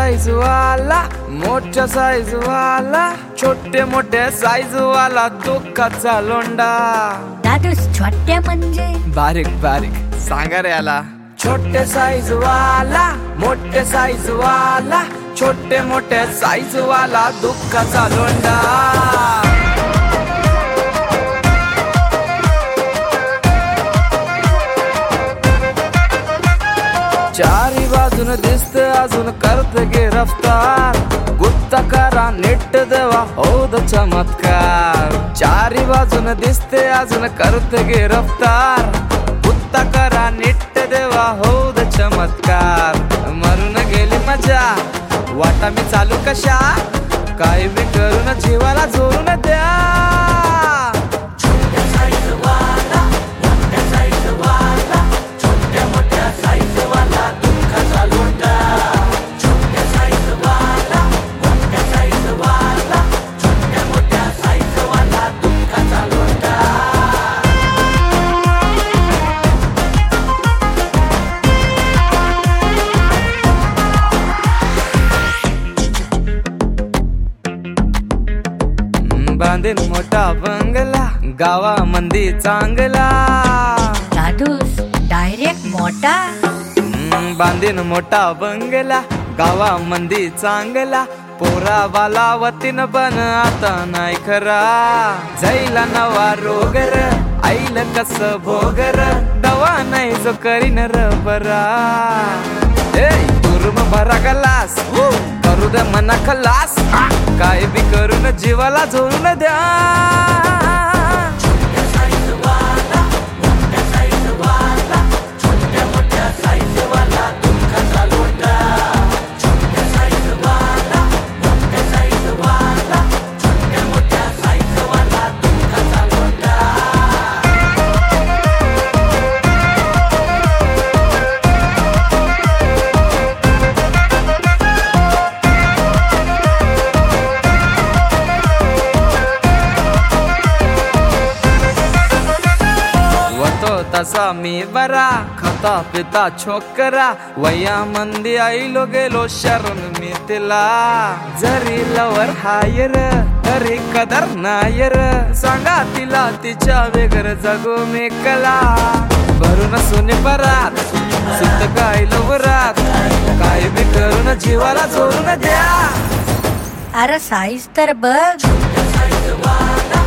Size वाला, मोठ्या size वाला, छोटे मोठ्या साईज वाला दुःखाचा लोंडा. दादू छोट्या म्हणजे बारीक बारीक सांगा रे याला. छोटे साईज वाला, मोठे साईज वाला, छोटे मोठे साईज वाला दुःखाचा लोंडा. चारी बाजून दिसत अजून करत गे रफ्तार. गुत्ता करा नीट देवा होद चमत्कार. चारी बाजून दिसते अजून करत गे रफ्तार. गुत्ता करा नीट देवा होद चमत्कार. मरून गेली मजा वाटा मी चालू कशा, काय बी करून जीवाला जोरून द्या. बांधीन मोठा बंगला गावामंदी चांगला. दादूस डायरेक्ट मोठा. बांधीन मोठा बंगला गावामंदी चांगला. पोरा बाला वतीन पण आता नाही खरा. जाईला नवा रोगर आईल कस भोगर. दवा नाही जो करीन र बरा. तुरम भरा गलास करू दे मना खलास. काय बी करून जीवाला झोडून द्या. तसा मी बरा खाता पिता छोकरा. वया मंदी आईलो गेलो शरण मी तिला. जरी लवर हायर तरी कदर नायर. सांगा तिला तिच्या वेगर जगो मी कला. भरून सोने परात सुद्ध काय लवरात. काय बी करून जीवाला जोडून द्या. अरे साईज तर बघ.